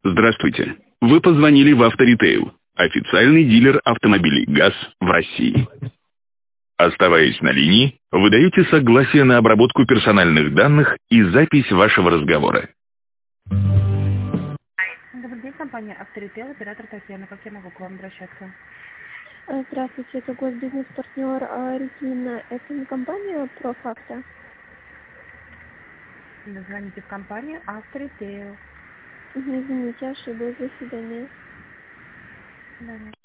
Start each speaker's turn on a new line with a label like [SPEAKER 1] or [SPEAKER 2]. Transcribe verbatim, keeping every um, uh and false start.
[SPEAKER 1] Здравствуйте. Вы позвонили в Авторитейл, официальный дилер автомобилей ГАЗ в России. Оставаясь на линии, вы даете согласие на обработку персональных данных и запись вашего разговора.
[SPEAKER 2] Добрый день, компания «Авторитейл», оператор Татьяна. Как я могу к вам обращаться?
[SPEAKER 3] Э, Здравствуйте, это госбизнес-партнер а, Регина. Это не компания «Профакта»?
[SPEAKER 2] Вы звоните в компанию «Авторитейл».
[SPEAKER 3] Извините, ошиблась, до свидания.
[SPEAKER 2] Да,